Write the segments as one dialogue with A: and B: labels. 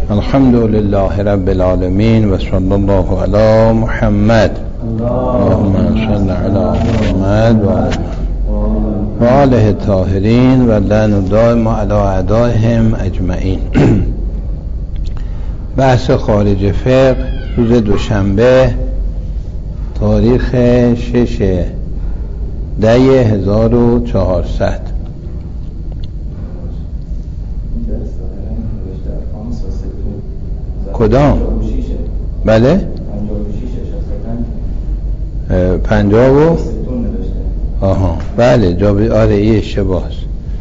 A: الحمد لله رب العالمين و صلی الله علی محمد اللهم صل علی محمد و آله الطاهرین و لعن دائم علی اعدائهم اجمعین. بحث خارج فقه روز دوشنبه تاریخ 6/10/1400. کدام؟ بله 50 آها بله آره این اشتباهه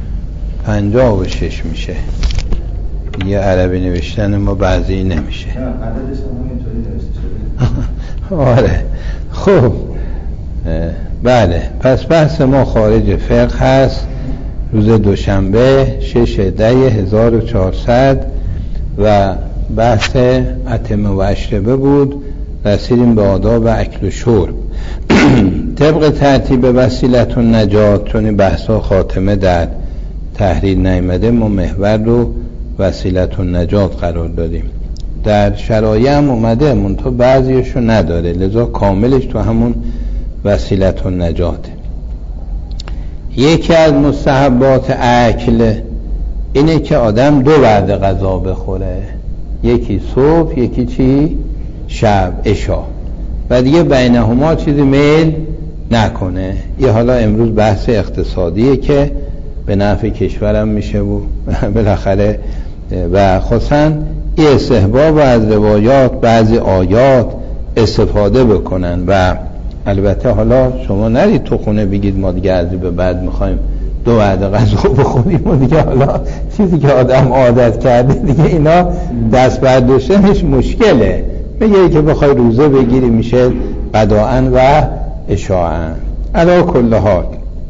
A: 56 میشه. یه عربی نوشتن ما بعضی نمیشه.
B: عددش هم همینطوری نوشته شده.
A: آره خب بله پس بحث ما خارج فقه هست روز دوشنبه 6/10/1400 و بحث اتمه و اشربه بود. رسیدیم به آداب اکل و شرب طبق ترتیب وسیلت النجات، چون این بحثا خاتمه در تحریر نیامده ما محور رو وسیلت النجات قرار دادیم. در شرایع هم اومده منتها بعضیشو نداره، لذا کاملش تو همون وسیلت النجاته. یکی از مستحبات اکل اینه که آدم 2 وعده غذا بخوره، یکی صبح یکی چی؟ شب عشا، و دیگه بینهما چیزی میل نکنه. یه حالا امروز بحث اقتصادیه که به نفع کشورم میشه و بالاخره و خصوصا این استحباب و از روایات بعضی آیات استفاده بکنن. و البته حالا شما نرید تو خونه بگید ما دیگه از به بعد میخوایم 2 وعده غذا بخوریم و دیگه حالا چیزی که آدم عادت کرده دیگه اینا دست برداشتنش مشکله. میگه که بخوای روزه بگیری میشه غداءً و عشاءً. علی کل حال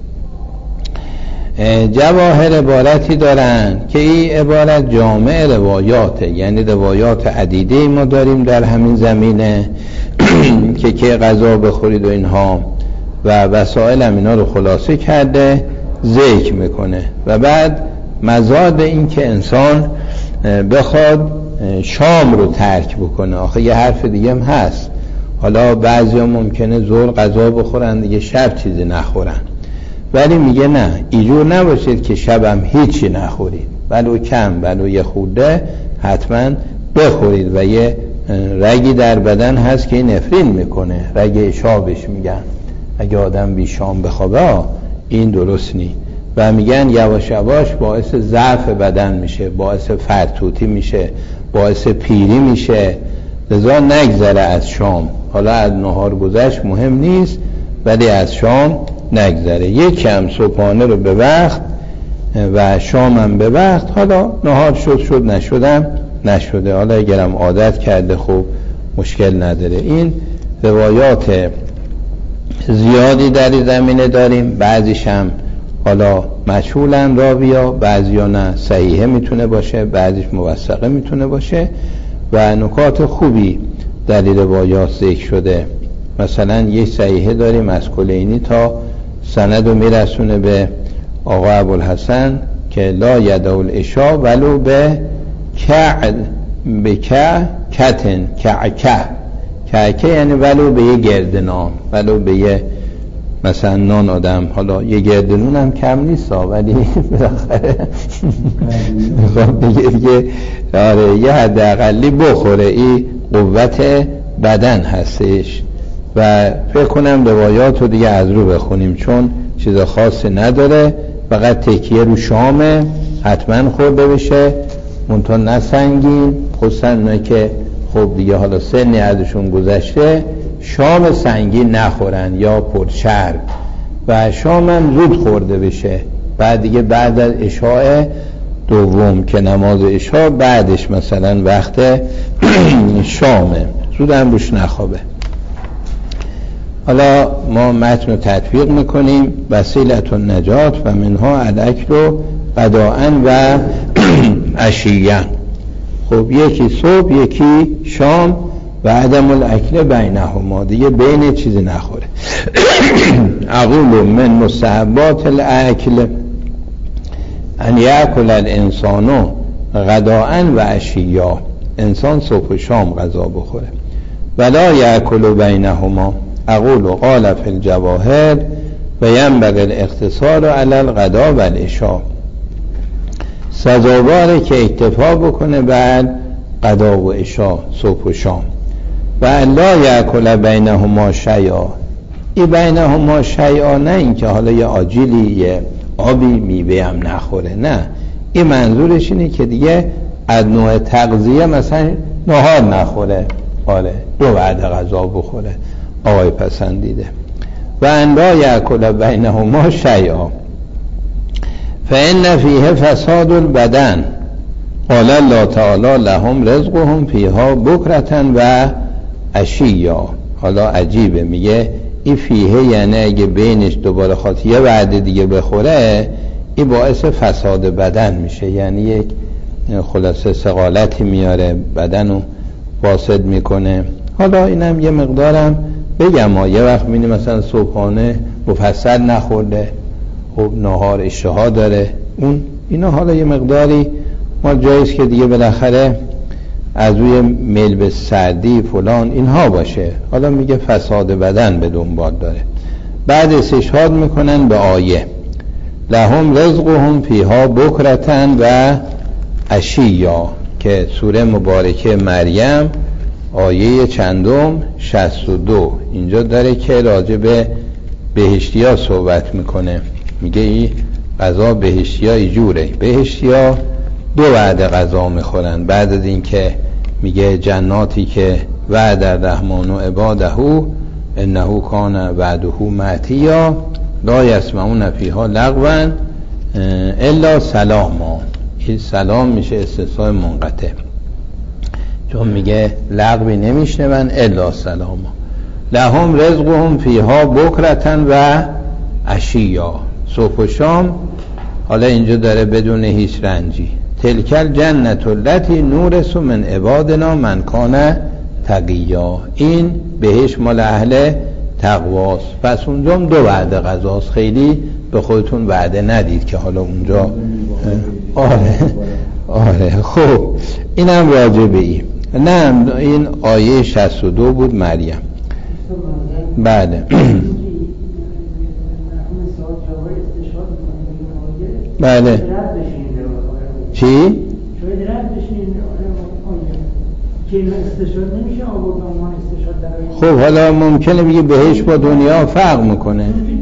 A: جواهر عبارتی دارن که این عبارت جامع روایاته، یعنی روایات عدیده ما داریم در همین زمینه که غذا بخورید و اینها، و وسائل هم اینا رو خلاصه کرده ذکر میکنه. و بعد مزاد این که انسان بخواد شام رو ترک بکنه. آخه یه حرف دیگه هم هست، حالا بعضی ها ممکنه ظهر غذا بخورن دیگه شب چیزی نخورن، ولی میگه نه، اینجور نباشید که شبم هیچی نخورید، ولو کم ولو یه خورده حتما بخورید. و یه رگی در بدن هست که این نفرین میکنه، رگ عشابش میگن. اگه آدم بی شام بخوابه این درست نی، و میگن یواش یواش باعث ضعف بدن میشه، باعث فرتوتی میشه، باعث پیری میشه. لذا نگذره از شام. حالا از نهار گذشت مهم نیست، ولی از شام نگذره. یکم صبحانه رو به وقت و شامم به وقت. حالا نهار شد نشدم نشده، حالا اگرم عادت کرده خوب مشکل نداره. این روایات زیادی در این زمینه داریم، بعضیش هم حالا مجهولن راویا، بعضیا نه صحیحه میتونه باشه، بعضیش موثقه میتونه باشه و نکات خوبی در این روایات ذکر شده. مثلا یک صحیحه داریم از کلینی تا سند رو میرسونه به آقا ابوالحسن که لا یدعو العشاء ولو به کتن کعکه، یعنی ولو به یه گردنان، ولو به یه مثلا نان آدم، حالا یه گردنون هم کم نیست ولی بالاخره دیگه آره یه حداقلی بخوره، این قوت بدن هستش. و فکر کنم روایات رو دیگه از رو بخونیم چون چیز خاصی نداره، فقط تکیه رو شامه حتما خورده بشه، منتها نسنگین، خصوصا اونه که خب دیگه حالا سنی ازشون گذشته شام سنگین نخورن یا پرچرب، و شام هم زود خورده بشه. بعد دیگه بعد از عشاء دوم که نماز عشاء بعدش مثلا وقت شامه، زود هم روش نخوابه. حالا ما متن رو تطبیق میکنیم. وسیلت النجات و منها الاکل غداءً و عشیاً. خب یکی صبح یکی شام و عدم الاکل بینهما، دیگه بین چیزی نخوره. اقول من مستحبات الاکل ان یاکل الانسان غداءً و عشیا. انسان صبح و شام غذا بخوره. ولا یأکل بینهما اقول قال فی الجواهر و ینبغی الاقتصار علی الغداء و العشاء. سزاواره که اکتفا بکنه بر غدا و عشاء، صبح و شام. و لا یأکل بینهما شیئا، این بینهما شیئا نه این که حالا یه آجیلی یه آبی میوه هم نخوره، نه، این منظورش اینه که دیگه از نوع تغذیه مثلا نهار نخوره، آره 2 وعده غذا بخوره آقای پسندیده. و ان لا یأکل بینهما شیئا فإن فیه فساد البدن قال الله تعالی لهم رزقهم فیها بکرة و عشیا. حالا عجیبه، میگه این فیه یعنی اگه بینش دوباره خواست یه وعده دیگه بخوره این باعث فساد بدن میشه، یعنی یک خلاصه ثقالتی میاره، بدن رو فاسد میکنه. حالا اینم یه مقدارم بگم یه وقت میبینی مثلا صبحانه مفصل نخورده، خب نهار اشتها داره، اینا حالا یه مقداری ما جایز که دیگه بالاخره از روی میل به سردی فلان اینها باشه. حالا میگه فساد بدن به دنبال داره. بعد استشهاد میکنن به آیه لهم رزقهم فیها بکرة و عشیا که سوره مبارکه مریم آیه چندم 62 اینجا داره که راجع به بهشتیا صحبت میکنه. میگه این غذا بهشتیا اینجوره، بهشتیا 2 وعده غذا میخورن بعد از این که میگه جناتی که وعد الرحمن و عباده انه کان وعده مأتیا لا یسمعون فیها لغوا الا سلاما. این سلام میشه استثناء منقطع، چون میگه لغوی نمیشنون الا سلاما. لهم رزقهم فیها بکرة و عشیا، صبح و شام. حالا اینجا داره بدون هیچ رنجی تلک الجنة التي نورث من عبادنا من کان تقیا. این بهش مال اهل تقواست. پس اونجا 2 وعده غذاست، خیلی به خودتون وعده ندید که حالا اونجا آره خب اینم راجع به این. نه این آیه 62 بود مریم. بله بله چی؟ خب حالا ممکنه بگه بهش با دنیا فرق میکنه.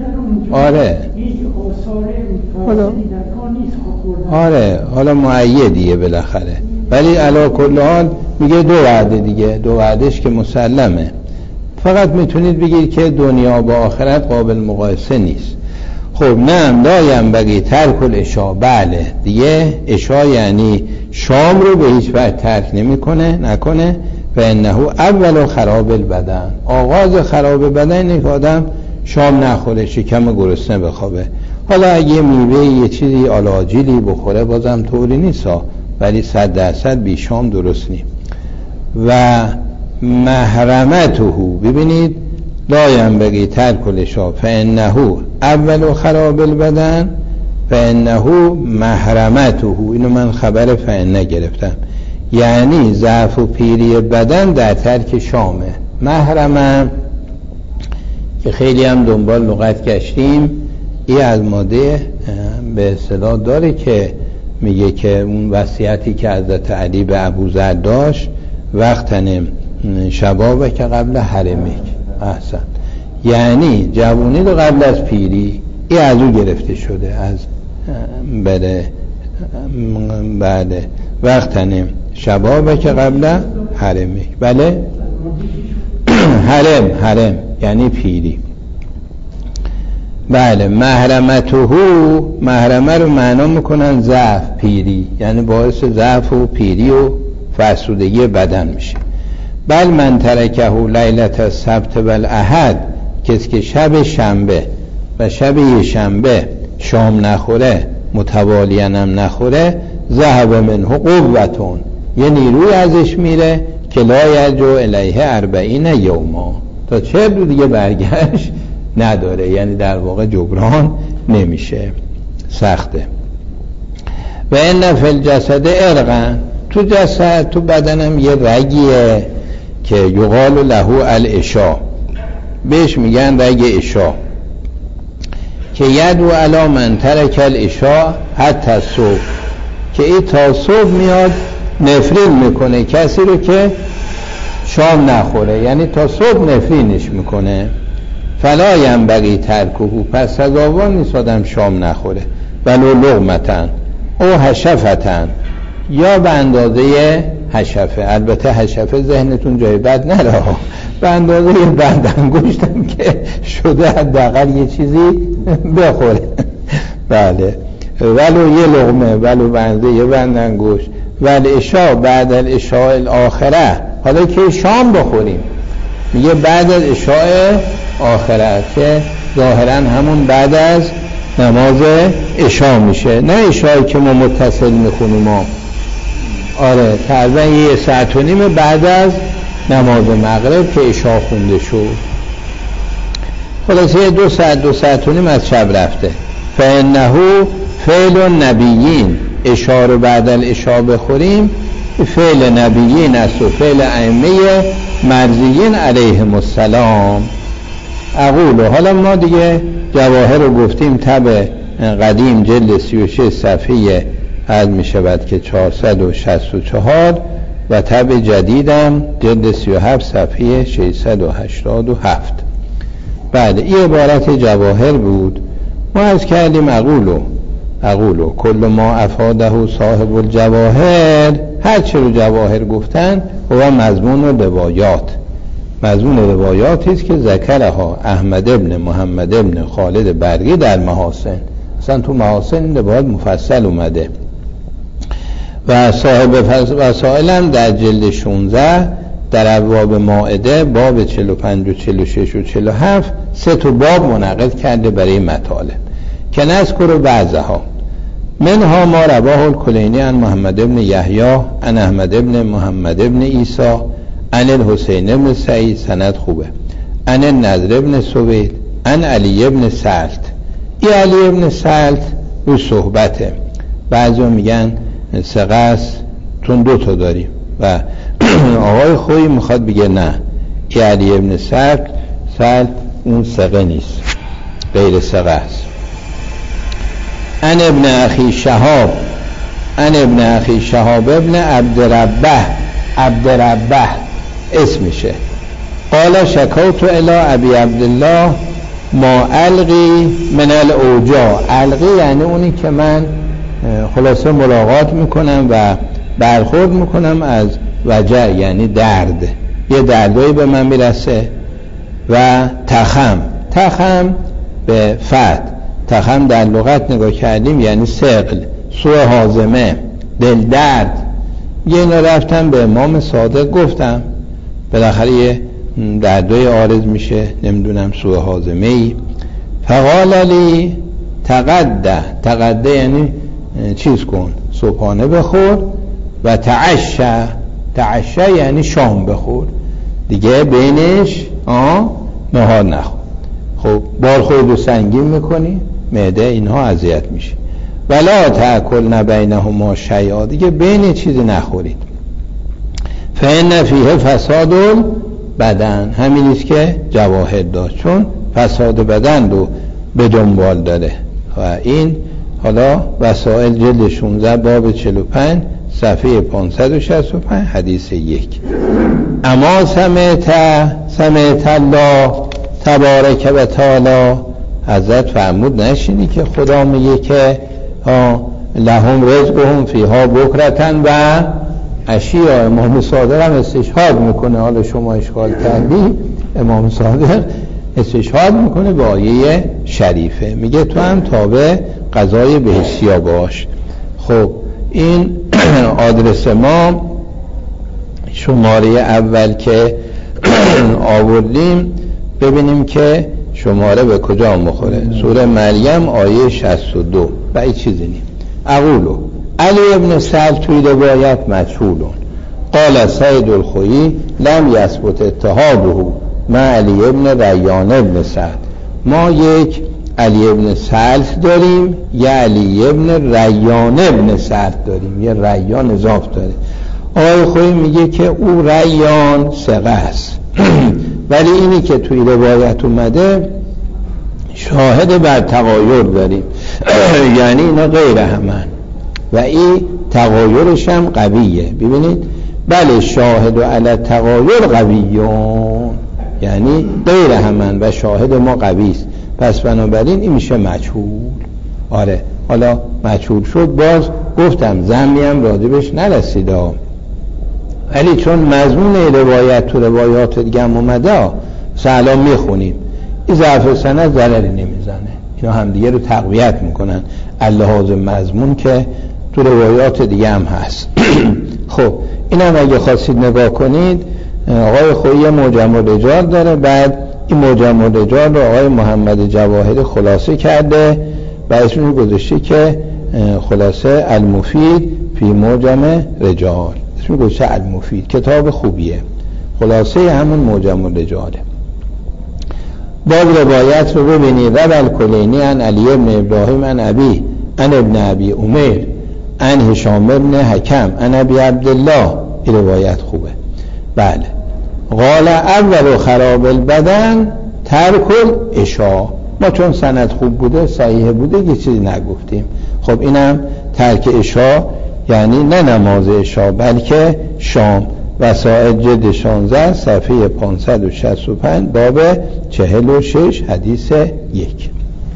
A: آره حالا معیدیه بالاخره، ولی علی کل حال میگه 2 وعده دیگه، 2 وعدهش که مسلمه. فقط میتونید بگید که دنیا با آخرت قابل مقایسه نیست. خب نه لا ینبغی ترک العشاء، بله دیگه عشاء یعنی شام رو به هیچ وجه ترک نکنه. و انه اول خراب البدن، آغاز خراب بدن اینه که آدم شام نخوره، شکم گرسنه بخوابه. حالا اگه میوه یه چیزی آلاجیلی بخوره بازم طوری نیست، ولی 100% بی شام درست نیم. و محرمته، ببینید لا ینبغی ترک العشاء فانه اول خراب البدن فانه محرمته. اینو من خبر فانه گرفتم، یعنی ضعف و پیری بدن در ترک شامه. محرمه که خیلی هم دنبال لغت گشتیم، این از ماده به اصطلاح داره که میگه که اون وصیتی که حضرت علی به ابوذر داشت وقتن شبابه که قبل حرمک، احسن، یعنی جوانی رو قبل از پیری، این از او گرفته شده، از بعد وقتن شبابه که قبل حرمک. بله حرم یعنی پیری. بله محرمه رو معنا میکنن ضعف، پیری، یعنی باعث ضعف و پیری و فرسودگی بدن میشه. بل من ترکه لیلت السبت و الاحد، کسی که شب شنبه و شب یه شنبه شام نخوره متوالیاً هم نخوره، ذهب منه قوتون، یه نیروی ازش میره که لا یرجع الیه 40 یوما، تا 40 روز دیگه برگشت نداره، یعنی در واقع جبران نمیشه، سخته. و ان فی الجسد ارقا، تو جسد تو بدنم یه رگیه که یقال له الاشا، بهش میگن رگ اشا، که یدو علی من ترک الاشا حتی صبح، که این تا صبح میاد نفرین میکنه کسی رو که شام نخوره، یعنی تا صبح نفرینش میکنه. فلا ینبغی ترکه، پس سزاوار نیست آدم شام نخوره. ولو لقمتن او حشفتن، یا به اندازه حشفه، البته حشفه ذهنتون جای بد نره، به اندازه یه بند انگشتم که شده حداقل یه چیزی بخوره. بله، ولو یه لقمه، ولو به اندازه یه بند انگشت. ولی اشاء بعد الاشاء الاخره، حالا که شام بخوریم میگه بعد از اشاء آخره، که ظاهرا همون بعد از نماز عشا میشه، نه عشایی که ما متصل میخونیم ما. آره تقریبا یه ساعت و نیم بعد از نماز مغرب که عشا خونده شد. خلاصه 2 ساعت و نیم از شب رفته. فانه فعل النبیین، عشا رو بعد العشا بخوریم فعل نبیین است و فعل ائمه مرضیین علیهم السلام. اقول، حالا ما دیگه جواهر رو گفتیم، تب قدیم جلد 36 صفحه عد می شود که 464 و تب جدیدم جلد 37 صفحه 687. بعد این عبارت جواهر بود. ما عرض کردیم اقولو کل ما افاده صاحب الجواهر، هر چه رو جواهر گفتن و مضمون و روایات، مضمون روایاتی است که ذکرها احمد ابن محمد ابن خالد برقی در محاسن. اصلا تو محاسن این روایات مفصل اومده. و صاحب وسائل هم در جلد 16 در ابواب مائده باب 45 و 46 و 47 3 باب منعقد کرده برای مطالب که نذکر بعضها. منها ما رواه الکلینی عن محمد ابن یحیی عن احمد ابن محمد ابن عیسی عن الحسین ابن سعید، سند خوبه، عن النضر ابن سوید عن علی ابن سلت. این علی ابن سلت رو صحبته، بعضی میگن سقس تون 2 تا داریم و آقای خویی میخواد بگه نه، این علی ابن سلت اون سقه نیست، غیر سقه است. عن ابن اخی شهاب ابن عبدربه اسمشه، قال شکوت الی ابی عبدالله ما القی من الاوجاع. القی یعنی اونی که من خلاصه ملاقات میکنم و برخورد میکنم از وجع، یعنی درد، یه دردایی به من میرسه. و تخم به فتح، تخم در لغت نگاه کردیم یعنی ثقل، سوء هاضمه، دل درد. یه اینا رفتم به امام صادق گفتم، بالاخره یه دردای عارض میشه، نمیدونم سوء هاضمه ای. فقال لی تغده یعنی چیز کن، صبحانه بخور، و تعشا یعنی شام بخور، دیگه بینش نهار نخور. خب بارخورد و سنگین میکنی، معده اینها اذیت میشه. ولا تأکل بینهما شیئا، دیگه بین چیزی نخورید. فإن فیه فساد بدن، همین است که جواهر داشت، چون فساد بدن رو به دنبال داره. و این حالا وسائل جلد 16 باب 45 صفحه 565 حدیث 1. اما سمعت الله تبارک و تعالی، حضرت فرمود نشینی که خدا میگه که لهم رزقهم فیها بکرتن و عشیا. امام صادق هم استشهاد میکنه، حالا شما اشکال کردی، امام صادق استشهاد میکنه به آیه شریفه، میگه تو هم تابع قضای بهشتیا باش. خب این آدرس ما شماره اول که آوردیم، ببینیم که شماره به کجا مخوره. سوره مریم آیه 62 و این چیزی نیم. اقولو علی ابن سلت توی روایت مجهولون، قال سید الخویی لم یثبت اتحاده مع علی ابن ریان ابن سعد. ما یک علی ابن سلت داریم، یه علی ابن ریان ابن سعد داریم، یه ریان اضافه داره. آقای خویی میگه که او ریان ثقه است ولی اینی که توی روایت اومده شاهد بر تغایر داریم یعنی اینا غیر همن و این تغایرش هم قویه. ببینید بله شاهد و علی تغایر قویون یعنی غیر همن و شاهد ما قوی است، پس بنابراین این میشه مجهول. آره حالا مجهول شد، باز گفتم ذمی هم راجبش نرسیده ولی چون مضمون روایت تو روایات دیگه هم اومده سلام میخونیم این ضعف سند ضرری نمیزنه، اینا هم دیگه رو تقویت میکنن اللحاظ مضمون که تو روایات دیگه هم هست. خب این هم اگه خواستید نگاه کنید آقای خویی معجم الرجال داره، بعد این معجم الرجال رو آقای محمد جواهری خلاصه کرده و اسمش گذاشته که خلاصه المفید فی معجم رجال، اسمش گذاشته المفید، کتاب خوبیه، خلاصه همون معجم الرجاله. باب روایت رو ببینید. روى الکلینی عن علی بن ابراهیم عن ابی عن ابن ابی امیر عن هشام بن حکم عن ابی عبدالله. این روایت خوبه. بله قال اول خراب البدن ترک العشاء. ما چون سند خوب بوده صحیح بوده یه چیزی نگفتیم. خب اینم ترک عشاء یعنی نه نماز عشاء بلکه شام. وسائل جلد 16 صفحه 565 باب 46 حدیث 1.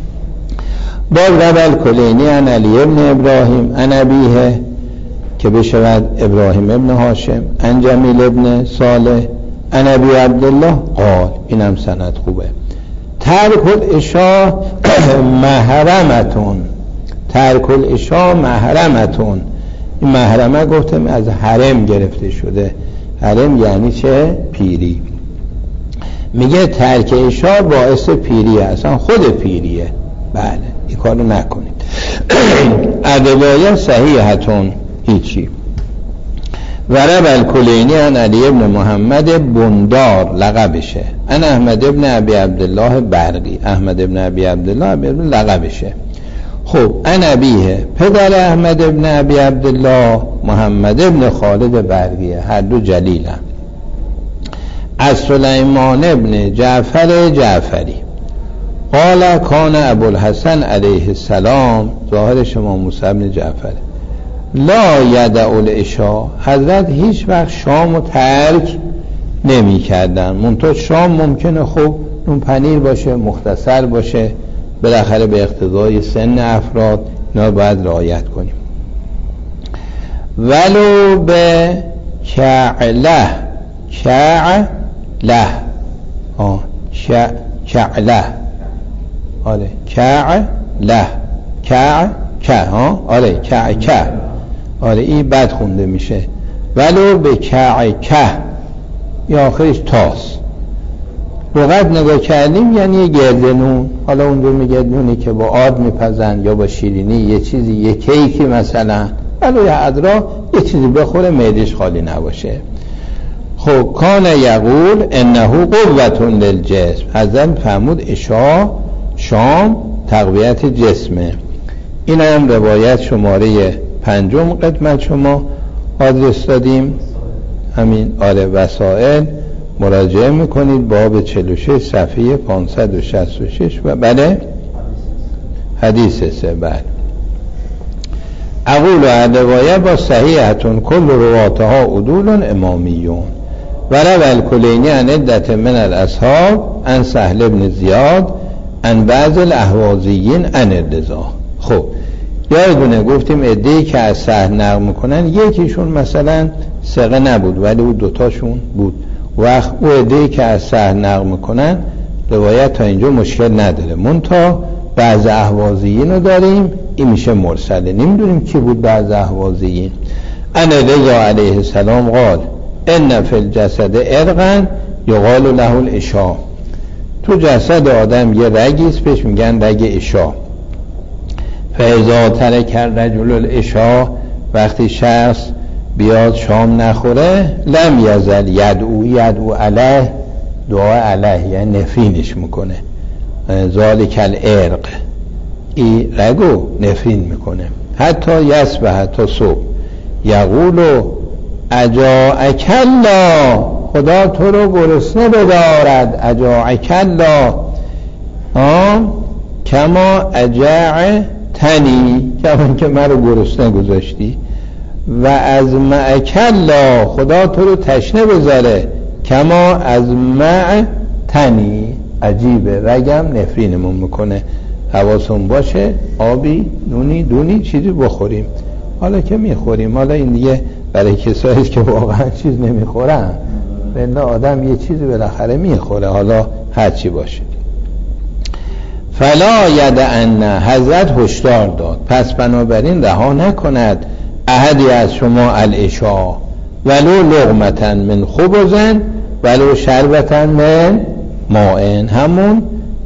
A: باب روى الکلینی عن علی بن ابراهیم عن ابیه که بشود ابراهیم ابن هاشم عن جمیل ابن صالح عن ابی عبدالله قال. اینم سند خوبه. ترک العشاء محرمتون. ترک العشاء محرمتون. این محرمه گفتم از حرم گرفته شده. حرم یعنی چه؟ پیری. میگه ترک عشاء باعث پیریه، اصلا خود پیریه. بله این کارو نکنید. روایت صحیحتون هیچی. و روى الکلینی عن علی ابن محمد بندار لقبشه عن احمد ابن ابی عبدالله برقی. احمد ابن ابی عبدالله لقبشه. خب عن ابیه پدر احمد ابن ابی عبدالله محمد ابن خالد برقیه، هر دو جلیلن. از سلیمان ابن جعفر جعفری قال کان ابوالحسن علیه السلام، ظاهر شما موسی ابن جعفر، لا یدع العشاء، حضرت هیچ وقت شام رو ترک نمی کردن. منتها شام ممکنه خب نون پنیر باشه، مختصر باشه، بالاخره به اقتضای سن افراد اینا باید رعایت کنیم. ولو به کعله آره کعله آره این بد خونده میشه. ولو به کعکه یا آخرش تاس. لغت نگاه کردیم یعنی یه گرده نون، حالا اونجور میگه نونی که با آرد میپزن یا با شیرینی یه چیزی، یه کیکی مثلا، ولو یه ادرا یه چیزی بخوره معدش خالی نباشه. خب کان یقول انه قوتون للجسم، حضرت فرمود عشاء شام تقویت جسمه. این هم روایت شماره 5 قدمت شما آدرس دادیم، همین آره وسائل مراجعه میکنید باب 46 صفحه 566 و بله حدیث 3. بله اقول روایه با صحیحتون کل رواتها عدول امامیون. و روى الکلینی عن عدة من الاصحاب عن سهل بن زیاد عن بعض الاهوازیین عن الرضا. خب یادونه گفتیم عده‌ای که از سهل نقل میکنن یکیشون مثلا ثقه نبود ولی او دوتاشون بود. وقت او عده‌ای که از سهل نقل میکنن روایت تا اینجا مشکل نداره، منتها بعض اهوازیین رو داریم این میشه مرسله، نمیدونیم کی بود بعض اهوازیین. ان رضا علیه السلام قال ان فی الجسد عرقا یقال له العشاء. تو جسد آدم یه رگیست بهش میگن رگ عشاء. فاذا ترک الرجل العشاء، وقتی شخص بیاد شام نخوره، لم یزل یدعو علیه، دعا علیه یعنی نفرینش میکنه. ذالک العرق، این رگو نفرین میکنه. حتی یصبح، حتی صبح. یقولو اجاعک الله، خدا تو رو گرسنه بدارد. اجاعک الله کما اجاع تنی، کما که من رو گرسنه گذاشتی. و از معک الله، خدا تو رو تشنه بذاره. کما از مع تنی، عجیبه، رگم نفرینمون میکنه. حواسون باشه آبی نونی دونی چیزی بخوریم. حالا که میخوریم، حالا این دیگه برای کسایی که واقعا چیز نمیخورن، بنده آدم یه چیزی بالاخره میخوره، حالا هر چی باشه. فلا یدعن، حضرت هشدار داد، پس بنابراین رها نکند احدی از شما العشاء ولو لقمة من خبز ولو شربة من ماء، همون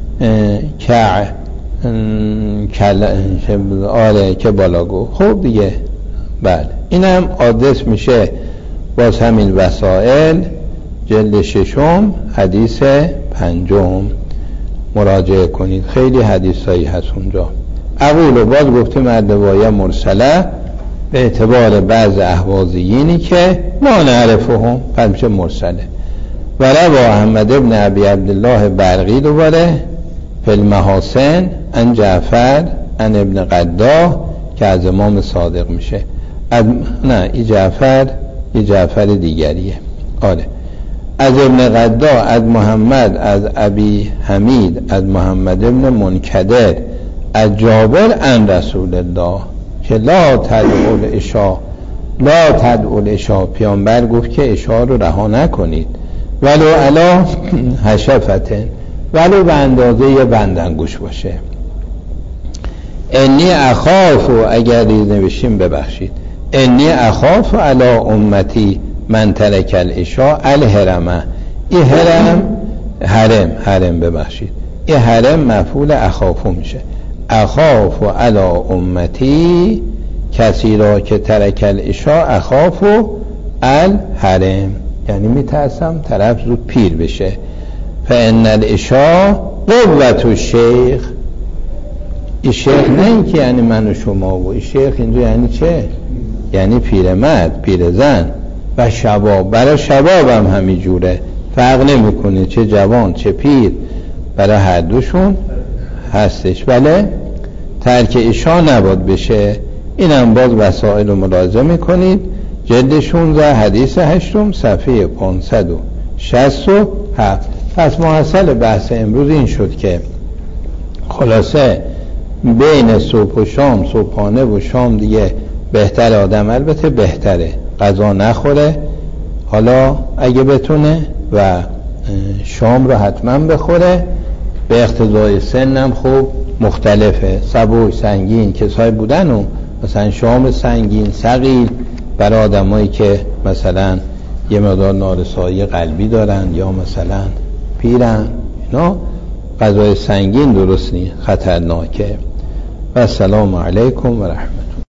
A: که بالا گو. خب دیگه بله، اینم آدرس میشه باز همین وسائل جلد 6 حدیث 5 مراجعه کنید، خیلی حدیثایی هست اونجا. اقول باز گفتیم الروایه مرسله به اعتبار بعض اهوازیینی که ما نعرفهم، پس میشه مرسله. و روى احمد ابن ابی عبدالله برقی دوباره فی المحاسن عن جعفر عن ابن قداه که از امام صادق میشه. نه این جعفر دیگریه. آره، از ابن قداه، از محمد، از ابی حمید، از محمد ابن منکدر، از جابر عن رسول الله که لا تدعوا العشاء، لا تدعوا العشاء، پیامبر گفت که عشاء رو رها نکنید، ولو علی حشفة، ولو به اندازه یه بندانگوش باشه. انی اخاف، اگر نوشیم ببخشید، انی اخاف علی امتی من ترک العشاء الحرمه. این حرم ببخشید، این حرم مفعول اخافو میشه. اخاف علی امتی، کسی را که ترک العشاء اخافو الحرم، یعنی میترسم طرف زود پیر بشه. فان العشاء قوت الشیخ، این شیخ نه این که یعنی من و شما، و این شیخ اینجا یعنی چه؟ یعنی پیرمرد، پیرزن. و شباب، برای شباب هم همین جوره، فرق نمیکنه چه جوان چه پیر، برای هر دوشون هستش. بله، ترک عشاء نباید بشه. اینم باز وسائل رو ملاحظه میکنید، جلد 16 حدیث 8 صفحه 567. پس محصل بحث امروز این شد که خلاصه بین صبح و شام، صبحانه و شام دیگه بهتر آدم، البته بهتره غذا نخوره، حالا اگه بتونه، و شام رو حتما بخوره. به اقتضای سنم خوب مختلفه، سبوی سنگین کسایی بودن و مثلا شام سنگین ثقیل برای آدمایی که مثلا یه مقدار نارسایی قلبی دارن یا مثلا پیرن، اینا غذای سنگین درست نیست، خطرناکه. و السلام علیکم و رحمت.